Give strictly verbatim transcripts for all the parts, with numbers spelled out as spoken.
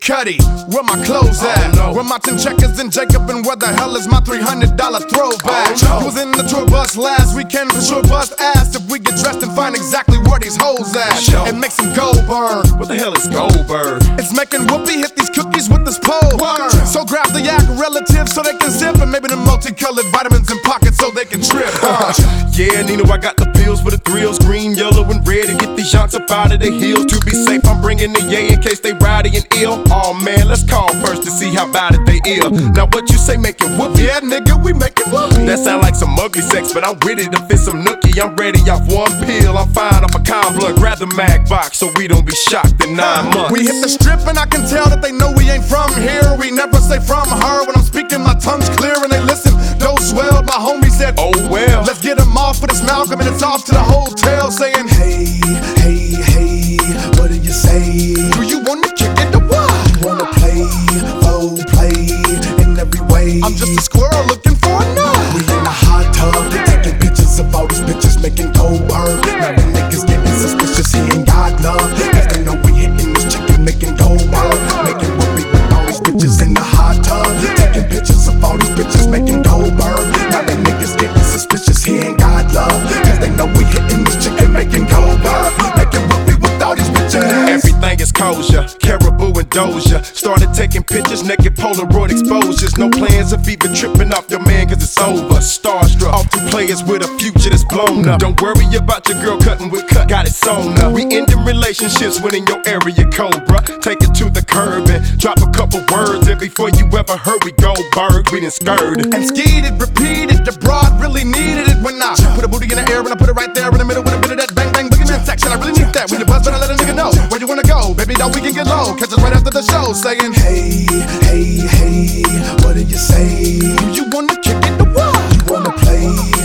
Cuddy, where my clothes at? Oh, no. Where my ten checkers and Jacob, and where the hell is my three hundred dollar throwback? Oh, no. He was in the tour bus last weekend, for sure bust asked if we get dressed and find exactly where these hoes at. Sure. It makes some Goldberg. What the hell is Goldberg? It's making Whoopi hit these cookies with this pole. Word. So grab the yak relatives so they can zip, and maybe the multicolored vitamins in pockets so they can trip. Uh. Yeah, Nino, I got the pills for the thrills, green, yellow, and red, to get these shots up out of the hills. To be safe, I'm bringing the yay in case they rowdy and ill. Oh man, let's call first to see how bad it they ill. Now what you say, making Whoopi? Yeah, nigga, we making Whoopi. That sound like some ugly sex, but I'm ready to fit some nookie. I'm ready off one pill, I'm fine off a con blood. Grab the mag box so we don't be shocked in nine months. We hit the strip and I can tell that they know we ain't from here. We never say from her when I'm speaking, my tongue's clear and they listen. Dose well, my homie said, oh well. Let's get him off, but it's Malcolm and it's off to the hotel saying, hey, hey, hey, what do you say? Do you wanna kick it or what? You wanna play, oh play, in every way. I'm just a squirrel looking for a nut. We in a hot tub, taking pictures of all these bitches making Goldberg. Now the niggas getting suspicious, he ain't got love, cause they know we hitting this chicken making Goldberg. Making Whoopi with all these bitches in the hot tub, taking pictures of all these bitches making Goldberg. Now the niggas getting suspicious, he ain't got love, cause they know we hitting this chicken making Goldberg. Making Whoopi with all these bitches. Everything is kosher, Caribou and Doja. Started taking pictures, naked Polaroid exposures. No plans of even tripping off your man cause it's over. Starstruck, off two players with a future that's blown up. Don't worry about your girl cutting with cut, got it sewn up. We ending relationships when in your area Cobra. Take it to the curb and drop a couple words, and before you ever heard we Goldberg, we done skirted and skied it, repeated. The broad really needed it when I put a booty in the air and I put it right there in the middle with a bit of that bang bang boogie man section. I really need that. When you buzz, better let a nigga know where you wanna go, baby. Now we can get low. Catch us right after the show, saying, hey, hey, hey, what do you say? Do you wanna kick it or what? You wanna play,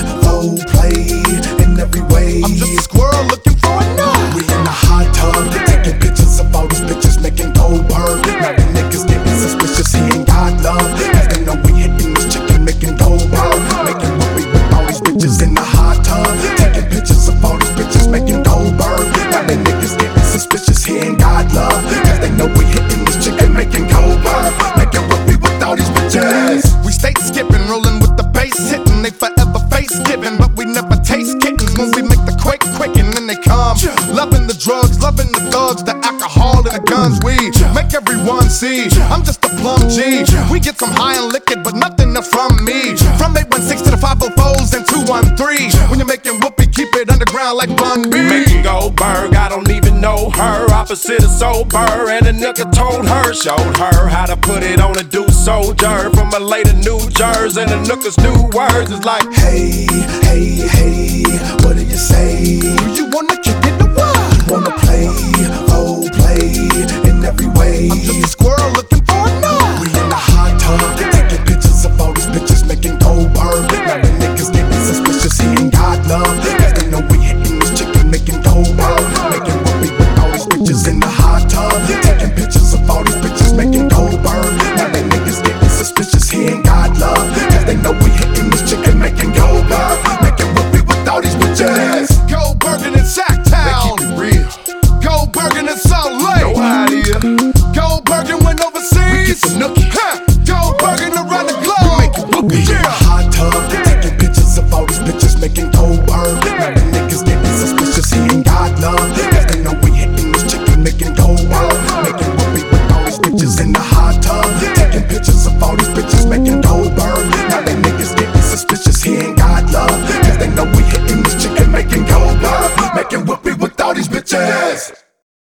oh play, in every way. I'm just a squirrel looking for a nut. We in the hot tub, taking pictures of all these bitches making Goldberg. Now the niggas getting suspicious, he ain't got love, cause they know we hitting this chicken making Goldberg. Making Whoopi with all these bitches in the hot tub, taking pictures of all these bitches making Goldberg. Now the niggas getting suspicious, he ain't got love, cause they know we hitting this chicken making Goldberg. Making Whoopi with all these bitches. We state skipping, rolling with the bass hitting. They forever face giving, but we never taste kittens. When we make the quake quicken, then they come. Loving the drugs, loving the thugs, the alcohol and the guns. We make everyone see I'm just a plum G. We get some high and liquid, but nothing from me. From eight one six to the five oh fours and two one three. When you're making Whoopi, keep it underground like Bun B. Making Goldberg, I don't even know her. Opposite of sober, and a nigga told her, showed her how to put it on a do soldier. From a later New Jersey, and the nooker's new words is like, hey, hey, hey, what do you say? Do you wanna kick it or what? You wanna play, oh play, in every way. I'm just a squirrel looking for a nut. We in the hot tub, taking pictures of all these bitches making Goldberg. Now the niggas getting suspicious, he ain't got love, cause they know we hitting this chicken making Goldberg. Making Whoopi with all these bitches in the hot tub, taking pictures of all these bitches making Goldberg. Now the niggas getting suspicious, he ain't got love, cause they know we hitting this chicken making Goldberg. Making Whoopi with all these bitches. Goldberg in Sacktown. they keep it real. Goldberg in Salt Lake. No idea. Goldberg went overseas. We get some nookie. Huh. Goldberg around the globe. We make it Whoopi. In the hot tub, taking pictures of all these bitches making Goldberg. Now the niggas getting suspicious, he ain't got love, cause they know we hitting this chicken making Goldberg. Making Whoopi with all these bitches in the